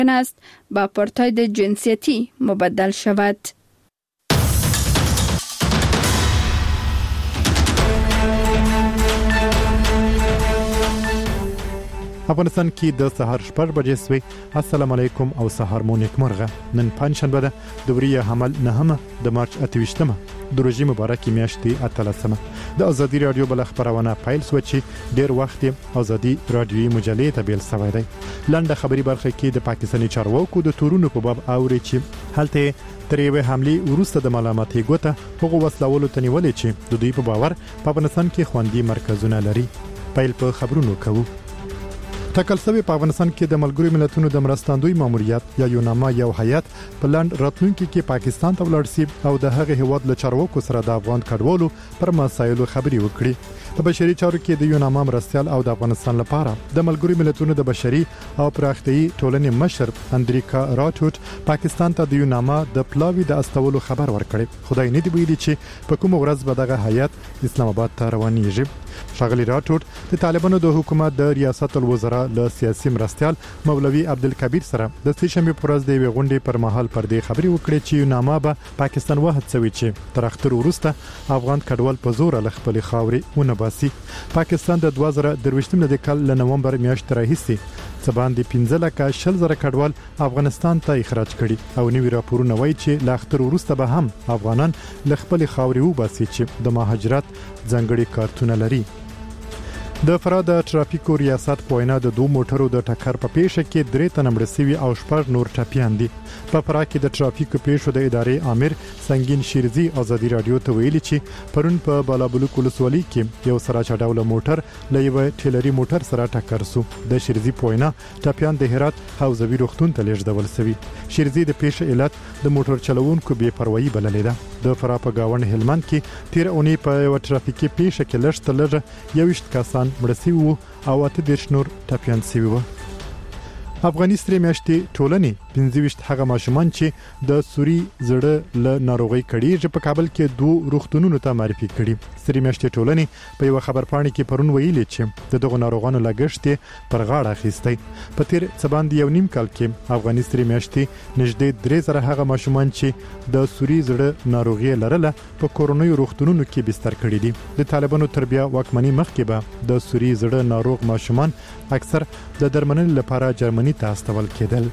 است با آپارتاید جنسیتی مبدل شود. افغانستان کې د سهار 8 بجې سوي. السلام علیکم او سهار مو نیکمرغه. نن پنځشنبه ده د وریه حمل 9 د مارچ 28مه د روژې مبارکې میاشتې 13مه. د ازادي رادیو بل خبرونه پیل سو چې ډیر وخت ازادي رادیوي مجلې ته بیل سوی دی. لنډه خبري برخه کې د پاکستاني چارواکو د تورونو په باب اوري چې هلته تریوه حمله وروسته د ملامتۍ ګوته هغه وسلولو تنیولې چې د دوی په باور په افغانستان کې خوندي مرکزونه لري. پیل په خبرونو کوو. ټاکل شوی په افغانستان کې د ملګرو ملتونو د مرستندوی ماموریت یا یوناما یو هیئت په لاند راتلونکي کې پاکستان ته ولاړ شي او د هغه هیواد له چارواکو سره د افغان کډوالو پر مسایلو خبري وکړي. په بشري چارو کې د یوناما مرستيال او د افغانستان لپاره د ملګرو ملتونو د بشري او پراختیايي ټولنې مشر اندریکا راټوټ پاکستان ته د یوناما د پلاوی د استولو خبر ورکړي. خدای نه دی ویلي چې په کوم ورځ به دغه هیئت اسلام آباد ته روانيږي. شاغلی راټوټ د طالبانو د حکومت د ریاست الوزرا له سیاسي مرستيال مولوي عبدالکبیر سره د سشنبه پر ورځ د غونډې پر مهال پر دې خبري وکړي چې یوناما به پاکستان وهڅوي چې تر اختر وروسته افغان کډوال په زور له خپل خاورې ونباسي. پاکستان د 2023 د کال له نومبر میاشتې راهیسې څه باندې 15,000 کډوال افغانستان ته اخراج کړي او نوی راپورونه وایي چې له اختر وروسته به هم افغانان له خپل خاورې وباسي چې د مهاجرت ځانګړي کارتونه لري. د فراه د ټرافیکو ریاست په وینا د دوه موټرو د ټکر په پیښه کې 3 تنه مړ شوي او 6 نور ټپیان دي. په فراه کې د ټرافیکو پیښو د ادارې امیر سنگین شیرزي ازادي رادیو ته ویلي چې پرون په بالابلوک ولسوالۍ کې یو سراج ډول موټر له یو ټیلري موټر سره ټکر شو. د شیرزي په وینا ټپیان د هرات حوزوي روغتون ته لیږدول شوي. شیرزي د پیښې علت د موټر چلوونکو بې پروايي بللې ده. د فراه په گاوند هلمند کې تیر اونۍ په یو ټرافیکي پیښه کې لږ تر لږه 21 کسان مړ شوي وو او 8 نور ټپیان شوي وو. افغاني سترې میاشتې ټولنې 25 هغه ماشومان چې د سوري زړه له ناروغي کړي په کابل کې 2 روغتونونو ته معرفي کړي. سترې میاشتې ټولنې په یو خبرپاڼه کې پرون ویلي چې دغه ناروغانو لګښت پر غاړه اخیستی. په تیر څه باندې یو نیم کال کې افغاني سترې میاشتې نږدې 3,000 هغه ماشومان چې د سوري زړه ناروغي لرله په کورونیو روغتونونو کې بستر کړي دي. د طالبانو تربیه واکمنۍ مخکې به د سوري زړه ناروغ ماشومان اکثر د درملنې لپاره جرمني ته استول کېدل.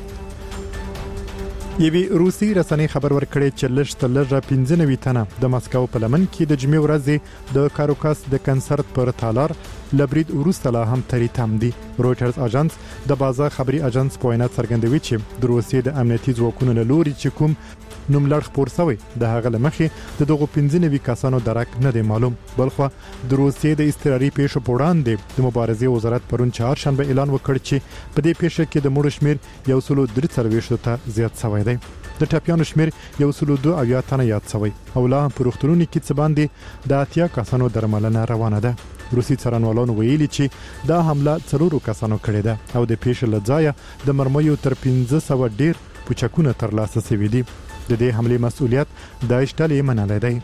یوی روسي رسنۍ خبر ورکړي چې لږ تر لږه 15 تنه د مسکو په لمن کې د جمعې ورځې د کاروکاس د کنسرت پر تالار لبرید وروسته لا هم تری تم دي. رويټرز اژانس د بازار خبري اژانس په وینا څرګندوي چې د روسي د امنیتي ځواکونو له لوري چې کوم نوم لړ خبر شوی د هغه لمخې د دغه 15 کسانو درک نه دی معلوم. بلخو د روسیې د استراري پیښو په وړاندې د مبارزې وزارت پرون چهارشنبه اعلان وکړ چې په دې پیښه کې د مړو شمیر 143 ته زیات شوی دی. د ټپیانو شمیر 102 تنه یاد شوی او لا په روغتونونو کې څه باندې د 80 کسانو درملنه روانه ده. روسي څارنوالانو ویلي چې دا حمله 4 کسانو کړې ده او د پیښې لځای د مرمیو تر 1500 ډیر پوچکونه ترلاسه شوي دي. د دې حمله مسؤلیت د اشتلې منلای دی.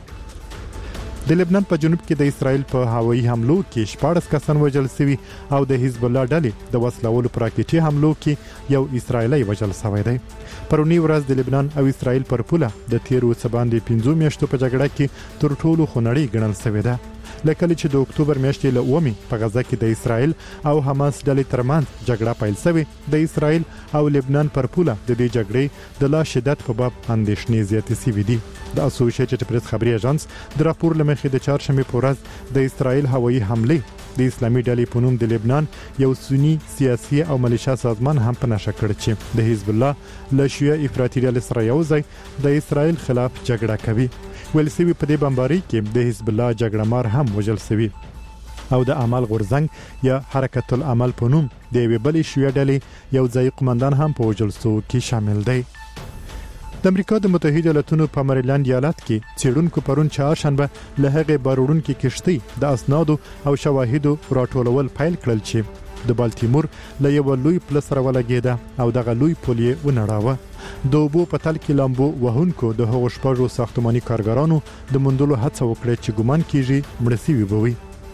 د لبنان په جنوب کې د اسرائیل په هوایي حملو کې 14 کسان وژل شوي او د حزب الله ډلې د وسلوالو پر راکټي حملو کې یو اسرائیلی وژل شوی دی. پرونی ورځ د لبنان او اسرائیل پر پوله د تیرو څه باندې 15 میاشتو په جګړه کې تر ټولو خونړی ګڼل شوی ده. لکه چې د اکتوبر میاشتې له اومي په غزه کې د اسرائیل او حماس ډلې ترمنځ جګړه پیل شوه. د اسرائیل او لبنان پر پوله د دې جګړې د لا شدت په باب اندېښنې زیاتې شوې دي. د اسوسییټډ پریس خبري اژانس د راپور لمخې د چهارشنبه په ورځ د اسرائیل هوایي حمله د اسلامي ډلې په نوم د لبنان یو سنی سیاسي او ملیشیا سازمان هم په نشه کړ چې د حزب الله له شیعه افراطي ډلې سره یو ځای د اسرائیل خلاف جګړه کوي. ولسوي په دې بمبارۍ کې د حزب الله جګړهمار هم وژل شوی او د عمل غورزنګ یا حرکت العمل په نوم د یوې بلې شیعه ډلې یو ځای قومندان هم په وژل شو کې شامل دی. د امریکا د متحده ایالاتونو په مریلند ایالت کې څېړونکو پرون چهارشنبه له هغې باروړونکو کشتۍ د اسنادو او شواهدو راټولول پیل کړل چې د بالټیمور له یو لوی پل سره ولګېده او دغه لوی پل یې ونړاوه. د اوبو په تل کې لامبو وهونکو د هغو شپږو ساختماني کارګرانو د موندلو هڅه وکړه چې ګمان کیږي مړه شوي به وي.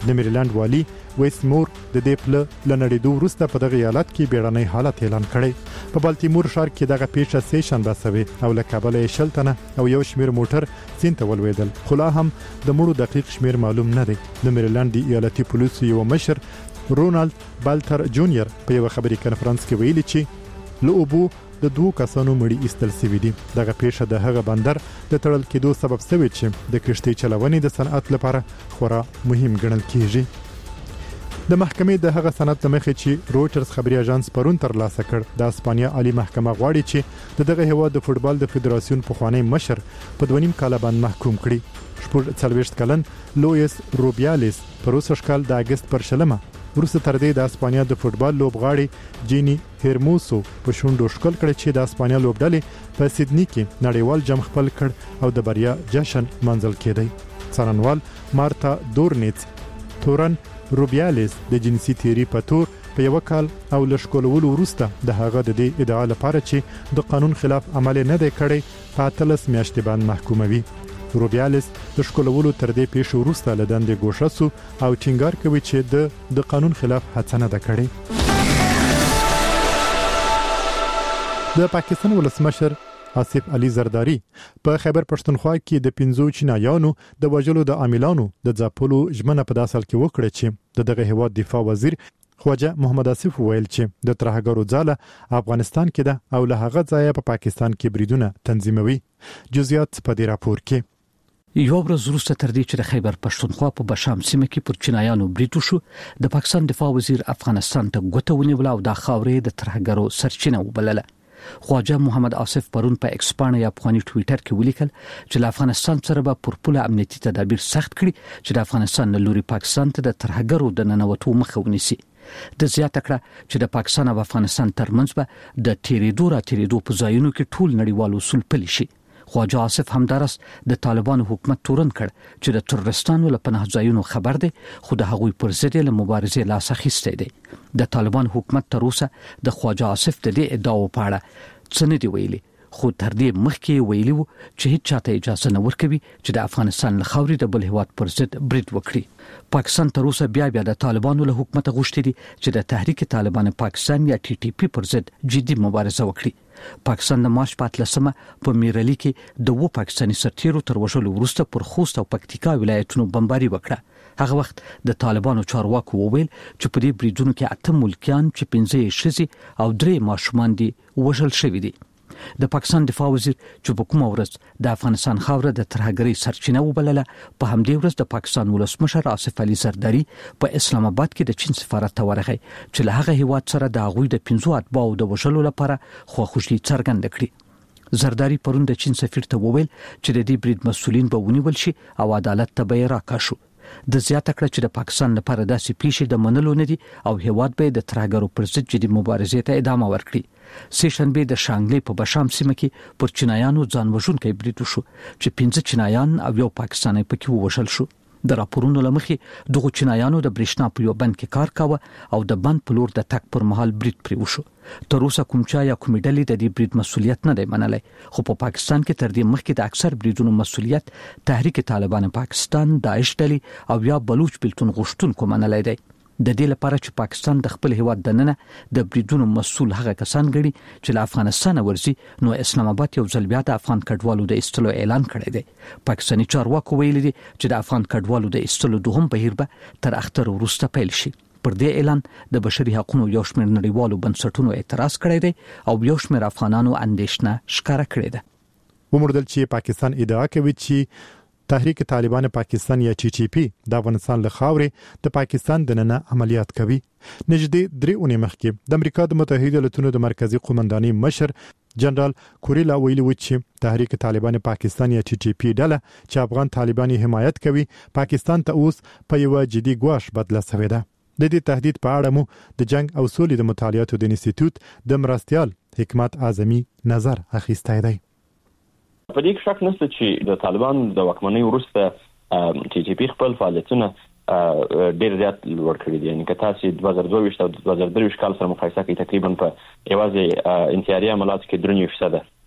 د میریلند والی ویسمور د دې پله لنډېدو وروسته په دغه ایالت کې بیړنی حالت اعلان کړی. په بالتیمور ښار کې دغه پیښه سه شنبه شوه او له کابل شل تنه او یو شمیر موټر سیند ته ولوېدل، خو لا هم د مړو دقیق شمیر معلوم نه دی. د میریلند ایالتي پولیسو یو مشر رونالد بالتر جونیور په یو خبري کانفرنس کې ویلي چې له اوبو د 2 کسانو مړي ایستل شوي دي. دغه پیښه د هغه بندر د تړل کېدو سبب شوی چې د کشتۍ چلونې د صنعت لپاره خورا مهم ګڼل کیږي. د محکمې د هغه سند مخې چې رويټرز خبري اژانس پرون ترلاسه کړ، د اسپانیا عالی محکمه غواړي چې دغه هیواد د فوتبال د فدراسیون پخوانی مشر په 2.5 کال باندې محکوم کړي. 40 کلن لوئیس روبیالیس پر اوسه کال د اگست پر شلمه وروسته تر دې د اسپانیا د فوتبال لوبغاړي جینی هرموسو په شونډو ښکل کړ چې د اسپانیا لوبډلې په سیدنی کې نړیوال جام خپل کړ او د بریا جشن منځل کېدی. څارنوال مارتا دورنیټس تورن روبیالیس د جنسي تیری په تور په یو کال او لشکولولو وروسته د هغه د دې ادعا لپاره چې د قانون خلاف عمل نه دی کړی په 13 میاشتې باندې محکوموي. روبیالیس د شکولولو تر دې پیښو وروسته له دندې ګوښه سو او ټینګار کوي چې د قانون خلاف هڅه نه ده کړې. د پاکستان ولسمشر آصف علي زرداری په خیبر پښتونخوا کې د 15 چینایانو د وژلو د عاملانو د ځاپلو ژمنه په داسل کې وکړه چې دغه هیواد دفاع وزیر خواجه محمد آصف ویل چې د ترهګرو ځاله افغانستان کې ده او له هغه ځایه په پاکستان کې بریدونه تنظیموي. جزئیات په دې راپور کې. یو ورځ وروسته تر دې چې د خیبر پښتونخوا په بشام سیمه کې پر چینایانو برید وشو، د پاکستان دفاع وزیر افغانستان ته ګوته ونیوله او د خاورې د ترهګرو سرچینه وبلله. خواجه محمد آصف پرون په ایکس باندې یا افغاني ټوئیټر کې ولیکل چې له افغانستان سره به پر پوله امنیتي تدابیر سخت کړي چې د افغانستان له لوري پاکستان ته د ترهګرو د ننوتو مخه ونیسي. د زیاته کړه چې د پاکستان او افغانستان ترمنځ به د تیریدو په ځایونو کې ټول نړیوال اصول پلي شي. خواجه آصف همدارس د طالبانو حکومت تورن کړ چې د ترورستانو له پناه ځایونو خبر دی، خو د هغوی پر ضد له مبارزې لاس اخیستی دی. د طالبان حکومت تر اوسه د خواجه آصف د دې ادعاو په اړه څه نه دی ویلي، خو تر دې مخکې ویلي وو چې هیڅ چاته اجازه نه ورکوي چې د افغانستان له خاورې د بل هیواد پر ضد برید وکړي. پاکستان تر اوسه بیا د طالبانو له حکومت غوښتي دي چې د تحریک طالبان پاکستان یا ټي ټي پی پر ضد جدي مبارزه وکړي. پاکستان د مارچ 15 په میرالي کې د 2 پاکستاني سرتیرو تر وژلو وروسته پر خوست او پکتیکا ولایتونو بمباري وکړه. هغه وخت د طالبانو چارواکو وویل چې په دې بریدونو کې 8 ملکیان چې 15 ښځې او 3 ماشومان دي وژل شوي دي. د پاکستان دفاع وزیر چې په کومه ورځ د افغانستان خاوره د ترهګرۍ سرچینه وبلله، په همدې ورځ د پاکستان ولسمشر آصف علي زرداری په اسلام آباد کې د چین سفارت ته ورغی چې له هغه هیواد سره د هغوی د 15 اتباعو د وژلو لپاره خواخوږي څرګنده کړي. زرداری پرون د چین سفیر ته وویل چې د دې برید مسؤلین به ونیول شي او عدالت ته به راکاشو. د زیاته کړه چې د پاکستان لپاره داسې پیښې د منلو نه دي او هیواد به د ترهګرو پر ضد جدي مبارزې ته ادامه ورکړي. سه شنبه د شانګلې په بشام سیمه کې پر چینایانو ځان وژونکي برید وشو چې 15 چینایان او یو پاکستانی پکې ووژل شو. د راپورونو لمخې دغه چینایانو د برېښنا په یو بند کې کار کاوه او د بند په لور د تک پر مهال برید پرې وشو. تر اوسه کوم چا یا کومې ډلې د دې برید مسؤلیت نه دی منلی، خو په پاکستان کې تر دې مخکې د اکثر بریدونو مسؤلیت تحریک طالبان پاکستان، داعش ډلې او یا بلوچ بلتون غوښتونکو منلی دی. د دې لپاره چې پاکستان د خپل هیواد دننه د بریدونو مسؤل هغه کسان ګڼي چې له افغانستان ورځي، نو اسلام آباد یو ځل بیا د افغان کډوالو د ایستلو اعلان کړی دی. پاکستاني چارواکو ویلي دي چې د افغان کډوالو د ایستلو دوهم بهیر به تر اختر وروسته پیل شي. پر دې اعلان د بشري حقوقو یو شمېر نړیوالو بنسټونو اعتراض کړی دی او یو شمېر افغانانو اندېښنه ښکاره کړې ده. وموندل چې پاکستان ادعا کوي چې تحریک طالبان پاکستان یا ټي ټي پی د افغانستان له خاورې د پاکستان دننه عملیات کوي. نږدې 3 اونۍ مخکې د امریکا د متحده ایالاتونو د مرکزی قومندانۍ مشر جنرال کوریلا ویلي و چې تحریک طالبان پاکستان یا ټي ټي پی ډله چې افغان طالبان حمایت کوي پاکستان ته اوس په یو جدي ګواښ بدله شوې ده. د دې تهدید په اړه مو د جنگ او سولې د مطالعاتو د انسټیټیوټ د مرستيال حکمت اعظمي نظر اخیستی دی. په دې کې شک نشته چې د طالبان د واکمنۍ وروسته ټي ټي پی خپل فعالیتونه ډېر زیات لوړ کړي دي. یعنې که تاسو 2022 او 2023 کال سره مقایسه کړئ، تقریبا په یوازې انتحاري عملیاتو کې 3%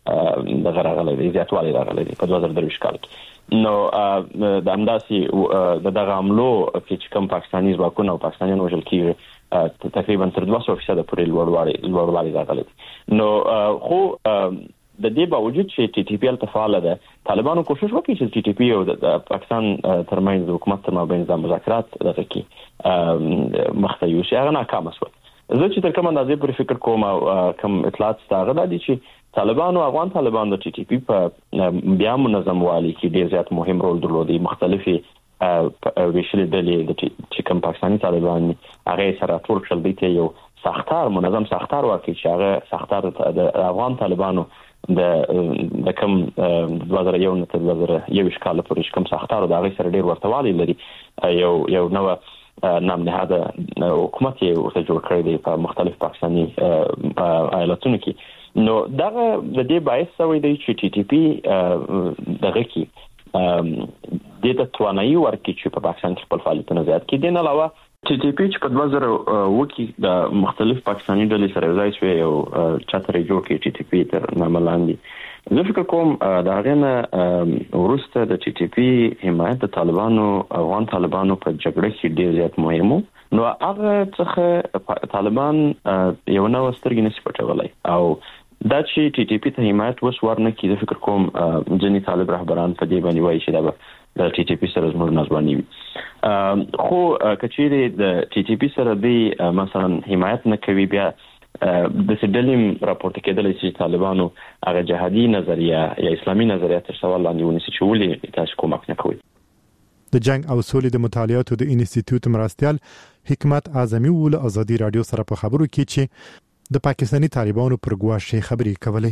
د غراغله د زیاتوالي راغلي په 2023 کال کې نو د امداسي دغه عملو چې کوم پاکستاني ځواکونه او پاکستانیان وژل کیږي تقریبا تر 200% پورې لوړوالی راغلی نو خو د دې باوجود چې ټي ټي پی ال تفاعل ده طالبانو کوشش وکړي چې ټي ټي پی او د پاکستان ترمنځ حکومت تر مابین د مذاکرات دغه کې مخته یو شي هغه ناکام شو زه چې تر کومه اندازې پر فکر کوم او کوم اطلاعات ستاره دي چې طالبانو افغان طالبانو د ټي ټي پی په بیا منظم والی کې ډیر زیات مهم رول درلودي مختلفي ویشل دلې د چې کوم پاکستاني طالبان هغه سره ټول شل دي ته یو سختار منظم سختار واقعي چې هغه سختار د افغان طالبانو د کوم 2001 تر 2021 کال پورې کوم سختار د هغه سره ډیر ورتوالي لري یو نو نام نهاده حکومت یې ورته جوړ کړی دی په مختلف پاکستاني ایالتونو کې نو دغه د دې باعث شوی دی چې ټي ټي پی دغه کې د توانایي ورکړي چې په پاکستان کې خپل فعالیتونه زیات کړي د نه علاوه ټي ټي پی چې په 2000 کې د مختلف پاکستاني ډلې سره ځای شوی او چاترې جوړ کړي ټي ټي پی تر نامه لاندې زه فکر کوم دا غنه ورسته د ټي ټي پی حمایت د طالبانو افغان طالبانو په جګړه کې ډیر زیات مهمو نو هغه څخه طالبان یو نو سترګې نشي پټولای او دا چې ټي ټي پی ته حمایت وسورنه کې زه فکر کوم جنی طالب رهبران په دې باندې وایي چې دا د ټي ټي پی سره زموږ نازواني خو کچېری د ټي ټي پی سره دی مثلا حمایت نه کوي بیا د سډلیم راپورټ کېدل چې طالبانو هغه جهادي نظریه یا اسلامي نظریه تر سوال لاندې ونیسي چې ولې تاسو کومک نه کوي د جنگ او سولې د مطالعاتو د انسټیټیوټ مرستيال حکمت اعظمي ول ازادي رادیو سره په خبرو کې چې د پاکستاني طالبانو پر ګواښ خبري کولې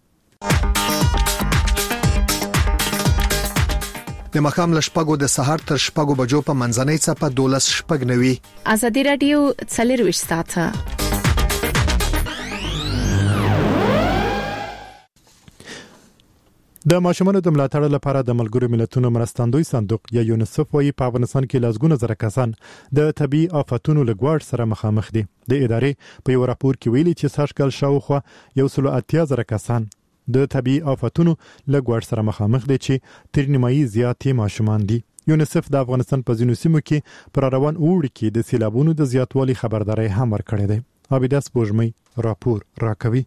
د مخام لشپګو د سحر تر شپګو بجو په منځنۍ صفه 12 شپګ نوي ازادي رادیو څلرويش ساعته د ماشومانو د ملاتړ لپاره د ملګرو ملتونو مرستندوی صندوق یا یونیسف وايي په افغانستان کې لازګونه زره کسان د طبي آفتونو لګوړ سره مخامخ دي د ادارې په یو راپور کې ویلي چې ساشکل شاوخوا 180 زره کسان د طبي آفتونو لګوړ سره مخامخ دي چې تر نیمایي زیاتې ماشومان دي یونیسف د افغانستان په ځینو سیمو کې پر روان اوړي کې د سیلابونو د زیاتوالي خبرداري هم ورکړې ده عابداس بوجمي راپور راکوي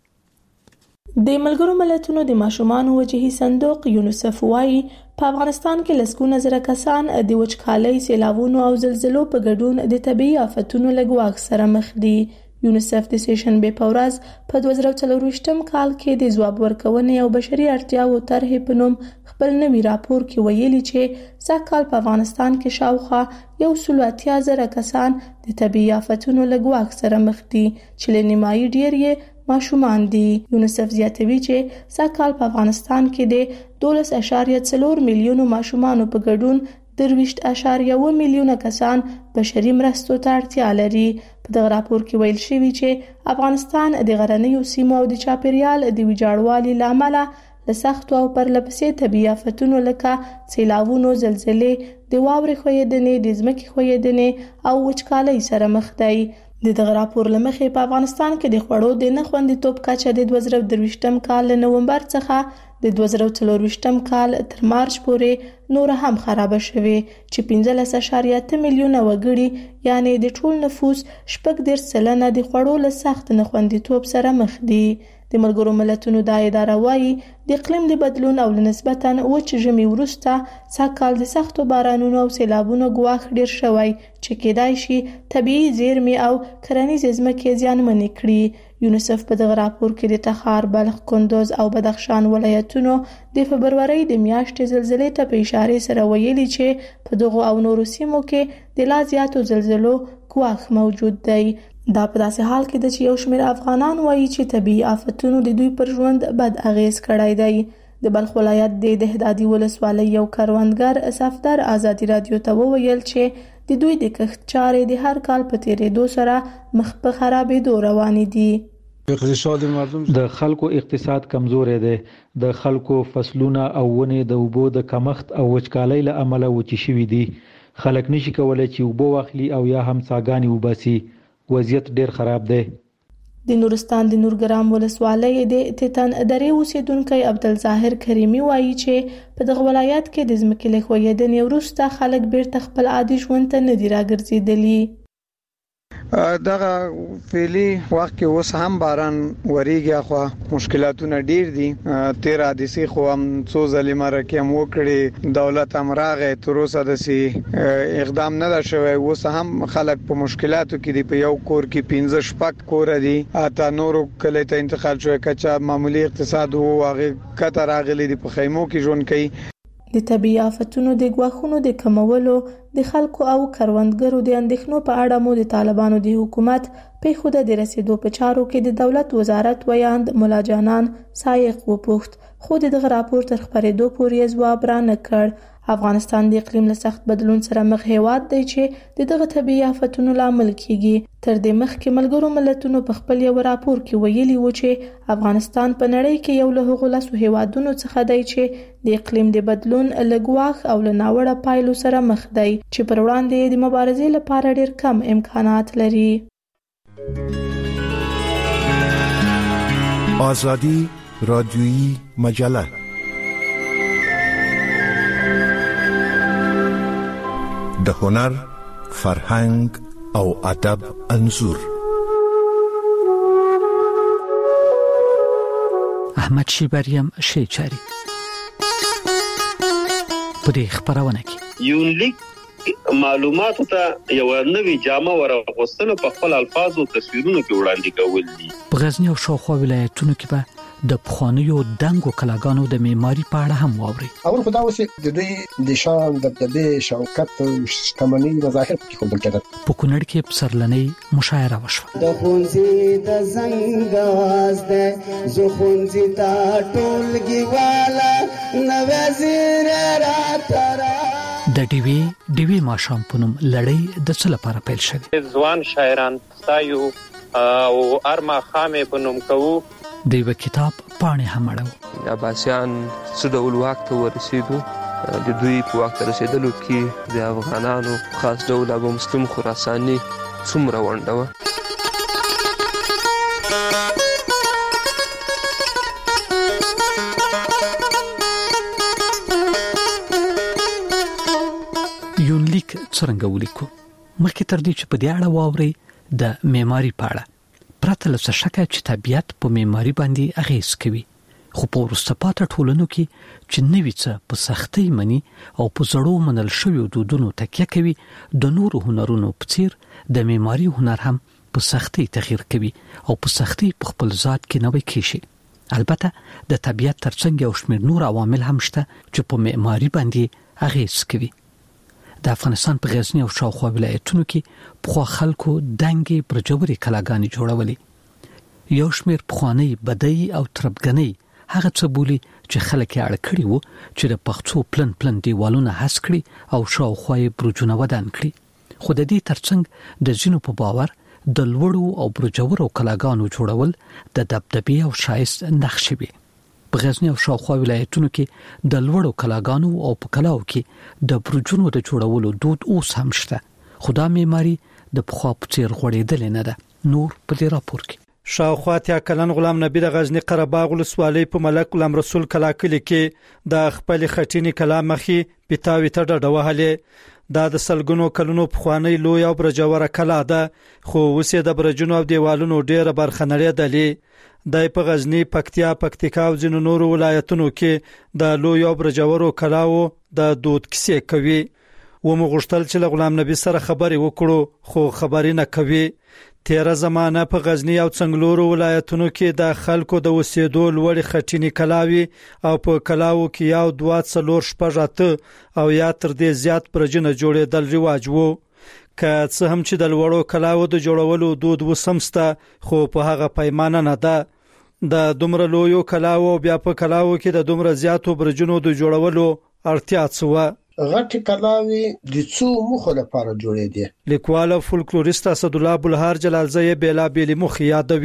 د ملګرو ملتونو د ماشومان وجهي صندوق یونیسف وايي په افغانستان کې لسګونه زره کسان د وچکالۍ سیلابونو او زلزلو په ګډون د طبيعي آفتونو لګواښ سره مخ دي یونیسف د سیشنبه په ورځ په 2024 کال کې د ځواب ورکونې او بشري اړتیاو طرحې په نوم خپل نوي راپور کې ویلي چې سږکال په افغانستان کې شاوخوا 180 زره کسان د طبيعي آفتونو لګواښ سره مخ دي چې له نیمایي ډیر یې ماشومان دي یونیسف زیاتوي چې سږکال په افغانستان کې د 12.4 میلیونو ماشومانو په ګډون 23.1 میلیونه کسان بشري مرستو ته اړتیا لري په دغه راپور کې ویل شوی چې افغانستان د غرنیو سیمو او د چاپیریال د ویجاړوالي لامل له سختو او پرلپسې طبيعي آفتونو لکه سیلابونو زلزلې د واورې ښویېدنې د ځمکې ښویېدنې او وچکالۍ سره مخ دی دغه راپور لمخې په افغانستان کې د خوړو د نه خوندیتوب کچه د 2023 کال له نومبر څخه د 2024 کال تر مارچ پورې نور هم خراب شوه چې 15.8 میلیونه وګړي یعنی د ټول نفوس 14% د خوړو له سخت نه خوندیتوب سره مخ دي د ملګرو ملتونو د اداره وايي د اقلیم د بدلون او نسبتاً وچ ژمي وروسته سږکال د سختو بارانونو او سیلابونو ګواښ ډیر شوی چې کېدای شي طبيعي زیرمې او کرنیزې ځمکې زیانمنې کړي یونیسف په دغه راپور کې د تخار، بلخ، کندوز او بدخشان ولایتونو د فبرورۍ د میاشتې زلزلې ته په اشاره سره ویلي چې په دغه او نورو سیمو کې د لا زیاتو زلزلو ګواښ موجود دی دا په داسې حال کې د یو شمېر افغانان وایي چې طبيعي آفتونو د دوی پر ژوند بد اغیز کړی دی د بلخ ولایت د دهدادي ولسوالۍ یو کروندګر صفدر ازادي رادیو ته وویل چې د دوی د کښت چارې د هر کال په تیریدو سره مخ په خرابېدو روانې دي د خلکو اقتصاد کمزوري دی د خلکو فصلونه او ونې د اوبو د کمښت او وچکالۍ له امله وچی شوي دي خلک نشي کولای چې اوبه واخلي او یا هم څاګانې وباسي وضعیت ډیر خراب دی د نورستان د نورګرام ولسوالۍ د تیتن درې اوسیدونکو عبدالظاهر کریمي وایي چې په دغه ولایت کې د ځمکې له ښویېدنې وروسته خلک بیرته خپل عادي ژوند ته نه دي راګرځېدلي. دغه فعلی وخت کې اوس هم باران وریږي خو مشکلاتونه ډیر دي. 13 حادثې خو هم څو ځلې مرکه هم وکړي، دولت هم راغی، تر اوسه د اقدام نه شوی. اوس هم خلک په مشکلاتو کې دي. په یو کور کې 15 شپږ کور دي، اته نورو کله ته انتقال شوی کچا معمولی اقتصاد وو هغه کته راغلي دي، په خیمو کې ژوند کوي. د طبيعي آفتونو د غواخونو د کمولو د خلکو او کروندګرو د اندېښنو په اړه مو د طالبانو د حکومت په خوده د رسیدو په چارو کې د دولت وزارت ویاند مولا جانان سایق وپوښت، خو دغه راپور تر خبرېدو پورې ځواب را نه کړ. افغانستان د اقلیم له سخت بدلون سره مخ هیواد دی چې دغه طبيعي آفتونو لامل کیږي. تر دې مخکې ملګرو ملتونو په خپل یو راپور کې ویلي و چې افغانستان په نړۍ کې یو له هغو لسو هیوادونو څخه دی چې د اقلیم د بدلون له ګواښ او له ناوړه پایلو سره مخ دی، چې پر وړاندې د مبارزې لپاره ډېر کم امکانات لري. آزادی رادیویی مجله د هنر، فرهنګ او ادب انځور. احمد شیبریم شیچاری په دې خبرونه کې یونلیک معلوماتو ته یو نوې جامه ورغوستلو په خپل الفاظ او تصویرونو کې وړاندې کول دي. په غزنی او شاوخوا ولایتونو کې به د پخوانیو دنګو کلاګانو د معماري په اړه هم واوري. اول خدای وسه د دې د شان د دبه شوکت شتمنۍ مظاهر کې خوندل کېده. په کونړ کې پسرلنۍ مشاعره وشوه. د خونځي د زنګ आवाज ده زه خونځي تا ټولګي والا نوازیر راترا د ډیوی ماشام په نوم لړۍ د څه لپاره پیل شوه؟ ځوان شاعران ستایو او ارما خامې په نوم کوو. د یو کتاب پاڼې هم اړو. عباسیان څه ډول واک ته ورسېدو، د دوی په واک ته رسېدلو کې د افغانانو خاص ډول ابو مسلم خراساني څومره ونډه وه. یونلیک څرنګه ولیکو؟ مخکې تر دې چې په دې اړه واوري د معماري په اړه پرته له شکه چې طبيعت په معماري باندې اغیز کوي، خو په وروسته پاتې ټولنو کې چې نوې څه په سختۍ مني او په زړو منل شویو دودونو تکیه کوي، د نورو هنرونو په څیر د معماري هنر هم په سختۍ تغییر کوي او په سختۍ په خپل ذات کې نوې کیږي. البته د طبيعت ترڅنګ یو شمېر نور عوامل هم شته چې په معماري باندې اغیز کوي. د افغانستان په غزنی او شاوخوا ولایتونو کې پخوا خلکو دنګې برجوري کلاګانې جوړولې. یو شمېر پخوانی بدی او تربګنۍ هغه څه بولی چې خلک یې اړ کړي وو چې د پښتو پلن دیوالونه هس کړي او شاوخوا یې برجونه ودان کړي. خو د دې ترڅنګ د ځینو په باور د لوړو او برجورو کلاګانو جوړول د دبدبې او شایست نښې وي. په غزنی او شاوخوا ولایتونو کې د لوړو کلاګانو او په کلاو کې د برجونو د جوړولو دود اوس هم شته، خو دا معماري د پخوا په څیر غوړېدلې نه ده. نور په دې راپور کې شاوخوا اتیا کلن غلام نبی د غزنی قره باغ ولسوالۍ په ملک غلام رسول کلا کلی کې د خپل خټینی کلا مخي پیتاوي ته ډډه وهلې. دا د سلګونو کلونو پخوانی لوی او برجوره کلا ده، خو اوس د برجونو او دیوالونو ډیره برخه نړیدلې. د په غزنی، پکتیکا او ځینو نورو ولایتونو کې د لوی او برجورو کلاو د دود کیسې کوي. ومغشتل چې غلام نبی سره خبرې وکړو، خو خبرې نه کوي. تیره زمانه په غزنی او څنګلورو ولایتونو کې د خلکو د وسیدو لوړ خټینی کلاوي او په کلاو کې یو 2 شپږ او یا تر دې زیات برجونه جوړېدل رواج وو. که څه هم چې د لوړو کلاو د جوړولو دود وسمسته، خو په هغه پیمانه نه ده. د دومره لویو کلاو بیا په کلاو کې د دومره زیاتو برجونو د جوړولو اړتیا څه و؟ غټ کلاوي د څو مخه لپاره جوړې دي. لیکوال او فولکلوریست اسد الله بلهار جلالزی بیلا بیلی مخ یادوي.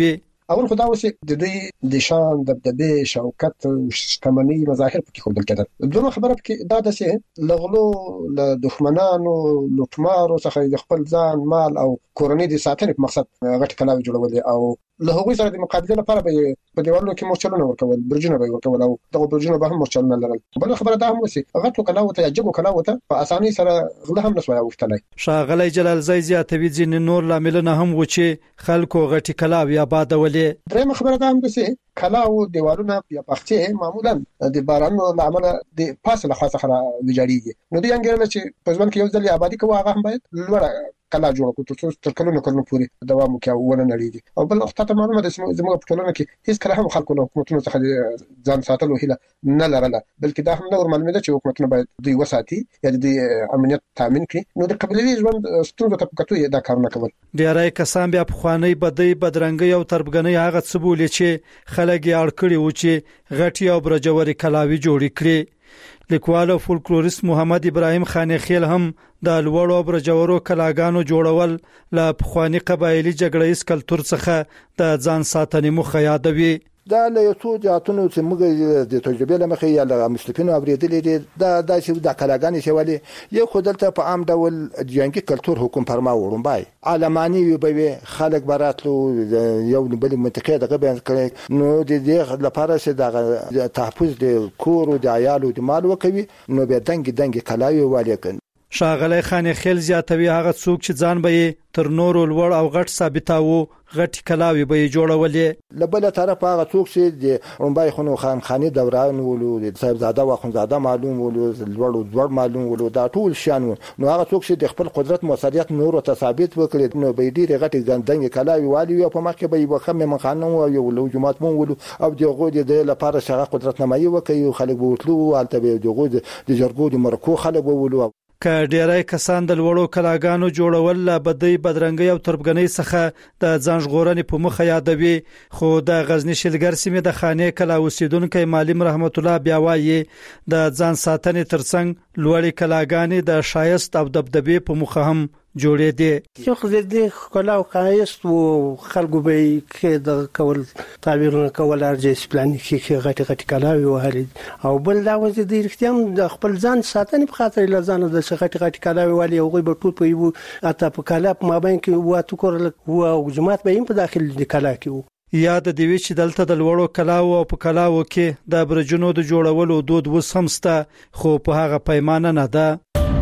اول خدای وسه د دې د شان دبدبه شوکت شتمنۍ مظاهر پکې خو دل کېدل. دوه خبره پکې دا ده چې لغلو له دښمنانو لوټمارو څخه د خپل ځان مال او کورنۍ د ساتنې په مقصد غټ کلاوي جوړول او له هغوی سره د مقابله لپاره به په دیوالونو کې مورچلونه ورکول، برجونه به ورکول او دغه برجونه به هم مورچلونه لرل. بل خبره دا هم وسی غټو کلاوي ته جګو کلاوي ته په اسانۍ سره غله هم نسوي وختلای. شاغلی جلال زئی زیاتوي ځین نور لاملونه هم و چې خلکو غټي کلاوي آبادولې. درېمه خبره دا هم ده چې کلاو دیوالونه یا پخچه معمولا د بارانونو لامل د فاصله خاصه خره ویجاړيږي. نو د انګرنه چې په ځوان کې یو ځل آبادی کوه هغه هم باید لوړه کلا جوړ کړو تر کلونو پورې دوام وکړي ونه نړیږي. او بل وخت ته معلومه ده چې زموږ په ټولنه کې هیڅ کله هم خلکو له حکومتونو څخه ځان ساتلو هیله نه لرله، بلکې دا هم نور معلومه ده چې حکومتونه باید دوی وساتي یا د امنیت تامین کړي. نو د قبيلوي ژوند ستونزو ته پکاتو دا کار نه کول. ډیری کسان بیا په خواني بدی بدرنګي او تربګنۍ هغه څه بولي چې خلک یې اړ کړي و چې غټي او برجوري کلاوي جوړ کړي. لیکوال او فولکلوریست محمد ابراهیم خانخیل هم د لوړو برجورو کلاګانو جوړول له پخوانی قبایلی جګړې اس کلتور څخه د ځان ساتنې مخه یادوي. دا له یو څو جاتونو چې موږ د تجربې لمخې یا له مستفینو اوریدلې دي دا چې د کلاګانې شولې یو خودلته په عام ډول جنگي کلتور حکم فرما وړمبای علماني وي خلک براتلو یو بل منطقه دغه بیان کړي. نو د دې لپاره چې د تحفظ د کور او د عیالو د مال وکوي نو به دنګ کلاوي والیکن. شاغلی خانخیل زیاتوي هغه څوک چې ځان به تر نورو لوړ او غټ ثابتاوه غټ کلاوي به جوړولې. لبل طرف هغه څوک چې د رومبای خونو خانخاني دوران ولو د صاحبزاده او خونزاده معلوم ولو لوړ معلوم ولو دا ټول شان. نو هغه څوک چې د خپل قدرت موثریت نور ته ثابت وکړي نو به ډیره غټ ګندنګ کلاوي والی او په مخ کې به یو خمه منخانه او یو جماعت مون ولو او دغه د لپاره شغه قدرت نمایي وکړي خلک بوتلو الته به دغه د جرګو د مرکو خلک ولو. که ډیری کسان د لوړو کلاګانو جوړول لا بدی بدرنګي او تربګنۍ څخه د ځان ژغورنې په مخه یادوي، خو د غزنی شلګر سیمې د خانې کلا اوسیدونکو معلم رحمت الله بیا وایي د ځان ساتنې ترڅنګ لوړې کلاګانې د شایست او دبدبې په مخه هم جوړې دي. یو خدای دې کلا او خایست او خلکو به کې د کول تعبیرونه کول ارجې پلان کې غټي کلاوي وهلي او بل دا وځي د اختیام د خپل ځان ساتنې په خاطر لزان د غټي کلاوي والی او غي به ټول په یو اته په کلا په مابین کې واته کول او جماعت به هم په داخل د کلا کې یاد دی وی چې دلته د لوړو کلاو او په کلاو کې د برجونو د جوړولو دود وسمسته خو په هغه پیمانه نه ده.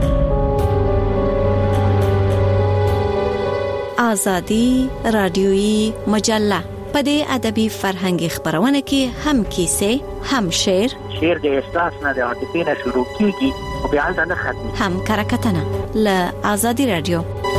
آزادی رادیویی مجله په دې ادبي فرهنګي خبرونه کې هم کیسې هم شعر د احساس نه د عاطفې نه شروع کیږي او بیا نه ختمي هم کرکټنه ل آزادی رادیو.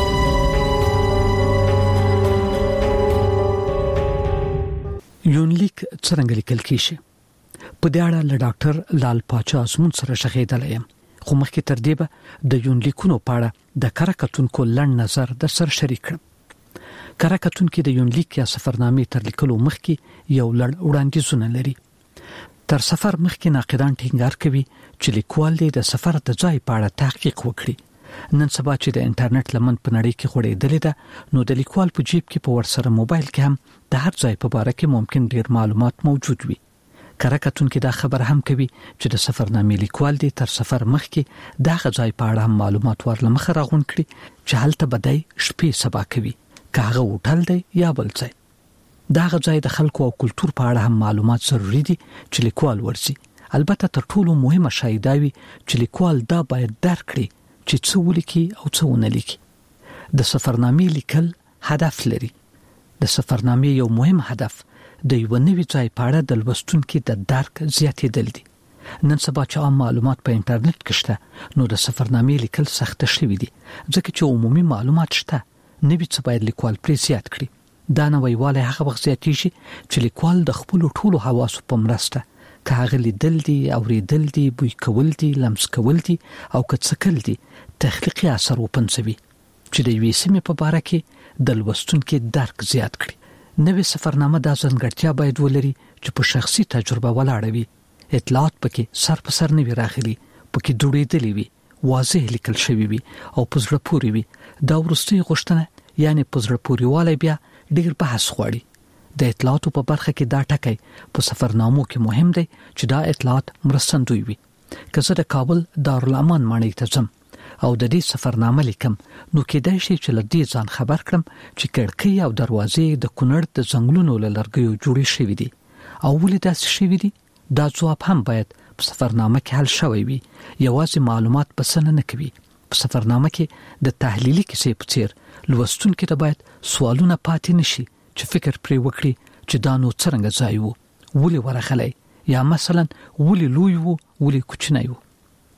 یونلیک څنګه لیکل کیږي؟ په دې اړه له ډاکټر لال پاچا اسمون سره شغېدل یم، خو مخکې تر دې به د یونلیکونو په اړه د کرکټونکو لړ نظر د سر شریک کړم. کرکټونکو د یونلیک یا سفرنامې تر لیکلو مخکې یو لړ وړاندیزونه لري. تر سفر مخکې ناقدان ټینګار کوي چې لیکوال د سفر د ځای په اړه تحقیق وکړي. نن سبا چې د انټرنیټ لمن په نړۍ کې خورېدلې ده نو د لیکوال په جیب کې په ورسره موبایل کې هم د هر ځای په اړه کې ممکن ډیر معلومات موجود وي. کرکټونکو دا خبر هم کوي چې د سفرنامې لیکوال دی تر سفر مخکې دا غځای په اړه هم معلومات ورلمخه راغون کړي چې هلته بدای شپې سبا کوي کاغه وټل دی یا بل ځای. دا غځای د خلکو او کلچر په اړه هم معلومات ضروری دي چې لیکوال ورسي. البته تر ټولو مهمه شای دا وي چې لیکوال دا باید درک کړي چې څه ولیکي او څه ونه لیکي. د سفرنامې لیکل هدف لري. د سفرنامې یو مهم هدف د یو نوي ځای په اړه د لوستونکو د درک زیاتېدل دي. نن سبا چې عام معلومات په انټرنیټ کې شته نو د سفرنامې لیکل سخت شوی دي ځکه چې عمومي معلومات شته. نوي څه باید لیکوال پرې زیات کړي. دا نویواله هغه وخت زیاتېږي چې لیکوال د خپل ټولو حواسو په مرسته کاغه لیدل دي، اوریدل دي، بوی کول دي، لمس کول دي او کڅکل دي تخلیقي اثر وپنځوي چې د یوې سیمې په اړه کې د لوستونکو درک زیات کړي. نوې سفرنامه د ځانګړتیا باید ولري چې په شخصي تجربه ولاړ وي. اطلاعات پکې سر په سر نه وي راغلي، پکې جوړېدلې وي، واضح لیکل شوی وي او په زړه پورې وي. دا ورستي غوښتنه یعنی په زړه پورې والی بیا ډیر بحث غواړي. د اطلاعاتو په برخه کې دا ټکی په سفرنامو کې مهم دی چې دا اطلاعات مرستندوی وي. که زه د کابل دارالامان ماڼۍ ته ځم او د دې سفرنامه لیکم نو کېدای شي چې له دې ځان خبر کړم چې کړکۍ او دروازې د کونړ د ځنګلونو له لرګیو جوړې شوې دي او ولې داسې شوې دي. دا ځواب هم باید په سفرنامه کې حل شوی وي. یوازې معلومات بسنه نه کوي. په سفرنامه کې د تحلیلي کیسې په څیر لوستونکو ته باید سوالونه پاتې نشي چې فکر پرې وکړي چې دا نو څنګه ځای وو، ولې ورغلی، یا مثلا ولې لوی وو، ولې کوچنی وو.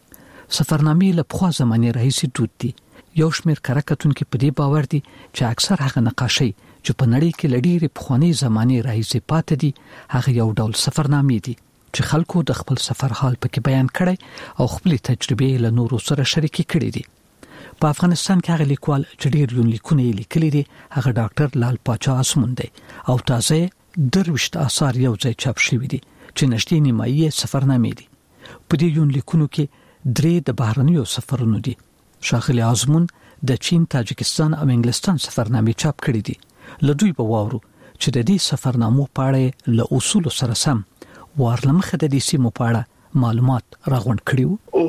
سفرنامې له پخوا زمانې راهیسې دود دي. یو شمېر کره کتونکي په دې باور دي چې اکثر هغه نقاشۍ چې په نړۍ کې له ډېرې پخوانۍ زمانې راهیسې پاتې دي هغه یو ډول سفرنامې دي چې خلکو د خپل سفر حال پکې بیان کړي او خپل تجربې له نورو سره شریکې کړي دي. په افغانستان کې هغه لیکوال چې ډېر یونلیکونه یې لیکلي دي هغه ډاکټر لال پاچا آسمون دی او تازه 23 آثار یو ځای چاپ شوي دي چې نږدې نیمایي سفرنامې دي. په دې یونلیکونو کې 3 د بهرنیو سفرونو دي. ښاغلي آزمون د چین، تاجکستان او انګلستان سفرنامې چاپ کړي دي. له دوی به واورو چې د دې سفرنامو په اړه له اصولو سره سم ورلمخه د دې سیمو په اړه معلومات راغونډ کړي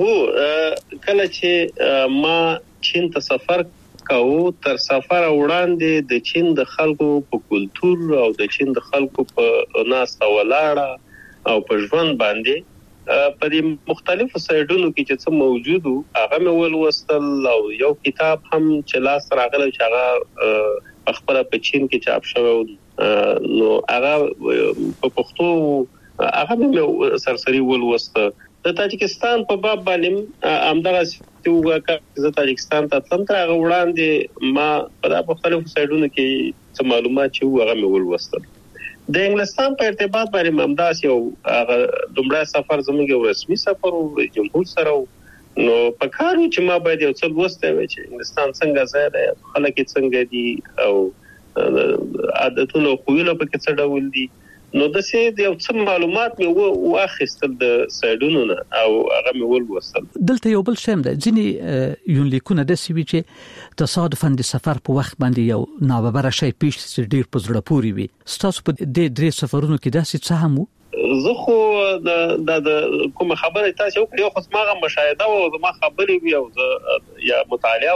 وو. کله چې ما چین ته سفر کاوه تر سفر وړاندې د چین د خلکو په کلچر او د چین د خلکو په ناسته ولاړه او په ژوند باندې په دې مختلفو سایډونو کې چې څه موجودو هغه مې ولوستل او یو کتاب هم چې لاس راغلی چې هغه خپل په چین کې چاپ شوی نو هغه په پښتو هغه مې سرسری ولوسته. د تاجکستان په باب باندې همدغه چې زه تاجکستان ته تلم تر هغه وړاندې ما په مختلفو سایډونو کې څه معلومات چې هغه مې ولوستل. د انګلستان په ارتباط باندې همداس یو دومره سفر زموږ یو رسمي سفر او جمهور سره نو په کارو چې ما باید یو څه لوسته وي چې انګلستان څنګه ځای دی، خلک څنګه دي او عادتونه او خویونه په کې څه ډول دي. نو د څه یو څه معلومات مې واخیستل د سایډونو نه او هغه مې ولوستل. دلته یو بل شیم ده ځینې یونلیکونه د سی وی چې تصادفاً د سفر په وخت باندې یو ناببره شی پیښ شي ډیر په زړه پوري وي. ستاسو په دې 3 سفرونو کې داسې څه هم وو؟ زه خو د کوم خبره تاسو یو خو ماغه مشاهده او ما خبرې وی او یا مطالعه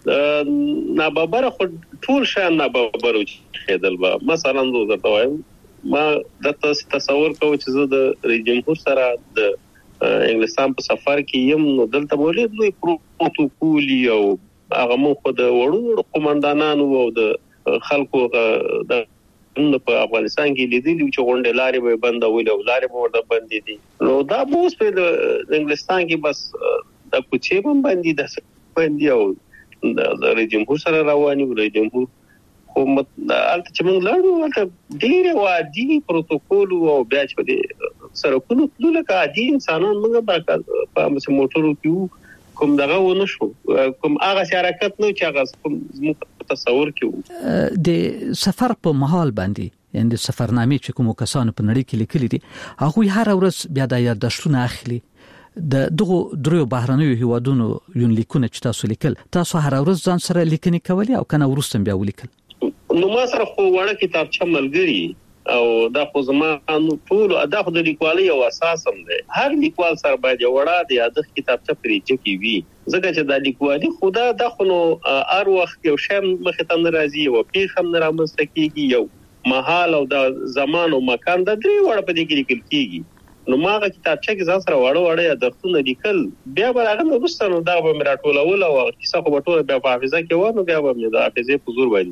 و ناببره خو ټول شان ناببره خېدل به مثلا زه وایم ما د تصور کوم چې زه د جمهور سره د انګلستان په سفر کې یم نو دلته ولې دوی پروتوکول او هغه مو خو د وړو قومندانانو او د خلکو د په افغانستان کې لیدلی چې غونډه لارې به بندول او لارې به ورته بندې دي. نو دا اوس په انګلستان کې بس د کوڅې باندې د باندې او د جمهور سره رواني ولې جمهور حکومت البته چې موږ لاړو ولته ډېر وادي پروتوکول او بیا چې د سرکونو لکه عادي انسانان موږ په موټرو کې کوم دغه ونه شو کوم هغه حرکت نو چې هغه موږ تصور کوو. د سفر په محل باندې یعنی د سفرنامې چې کوم کسانو په نړۍ کې لیکلي دي هغه هر ورځ بیا د یادښتونه اخلي. د دغه درو بهرنیو هیوادونو یونلیکونه چې تاسو لیکل تاسو هر ورځ ځان سره لیکنې کولې او کنه ورستم بیا ولیکل؟ نو ما سره خو وړه کتابچه ملګری او دا خو زما نو ټول ادا خو د لیکوالۍ او اساس هم دی. هر لیکوال سره باید وړه د یادښت کتابچه پرېږدي کې وي ځکه چې د لیکوالۍ خدا د خو نو هر وخت یو شی مخ ته ناراضي او پیښ هم رامنځته کیږي یو محل او د زمان او مکان د درې وړه په دې کې لیکل کیږي. نو ماغه کتابچه کې ځان سره وړه یادښتونه لیکل بیا به هغه وروسته دا به مې راټولول او کیسه خو به ټول بیا په حافظه کې ونه بیا به مې د حافظې په زور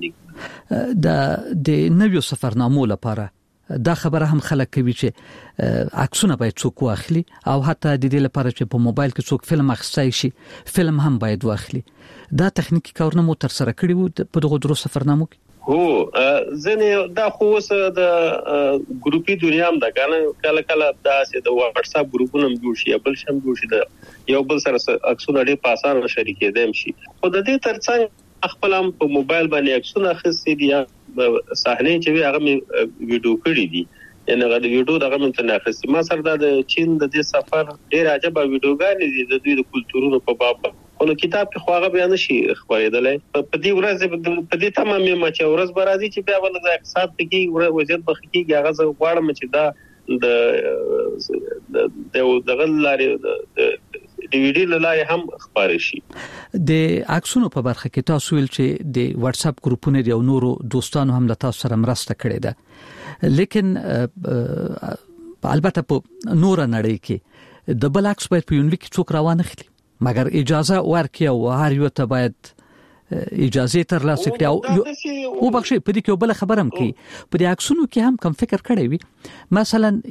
باندې د نویو سفرنامو لپاره دا خبره هم خلک کوي چې عکسونه باید څوک واخلي او حتی د دې لپاره چې په موبایل کې څوک فلم اخیستای شي فلم هم باید واخلي. دا تخنیکی کارونه مو تر سره کړی وو په دغه درو سفرنامو کې؟ هو ځنه دا خو اوس د ګروپي دنیا هم دا کله کله دا چې د واتس اپ ګروپونو جوړ شي بل شم جوړ شي یو بل سره عکسونه ډېر په اسانه شریکېدم شي. خو د دې ترڅنګ خپل هم په موبایل باندې عکسونه اخیستي دي صحنه چې هغه ویډیو کړی دي یعنی هغه د ویډیو دغه منتناخستي ما سره د چین د دې سفر ډېر عجیب ویډیوګانې دي د دوی د کلچرونو په باب نو کتاب کې خو هغه بیان شي خبرېدل په دې ورځ په دې تمامه مچ ورځ برازي چې بیا ولګ اقتصاد کې وضعیت بخکیږي هغه زه غواړم چې دا د غلاري ډي وي ډي لاره هم خبرې شي. د عکسونو په برخه کې تاسو ویل چې د واتس اپ ګروپونو دی او نورو دوستانو هم له تاسو سره مرسته کړې ده، لیکن البته په نور نړۍ کې د بل عکس باید په یونلیک څوک روانه خلی مګر اجازه ورکړي او هر یو ته باید اجازه ترلاسه کړي او بخښي په دې کې بل خبرم کوي په دې عکسونو کې هم کم فکر کړی وي مثلا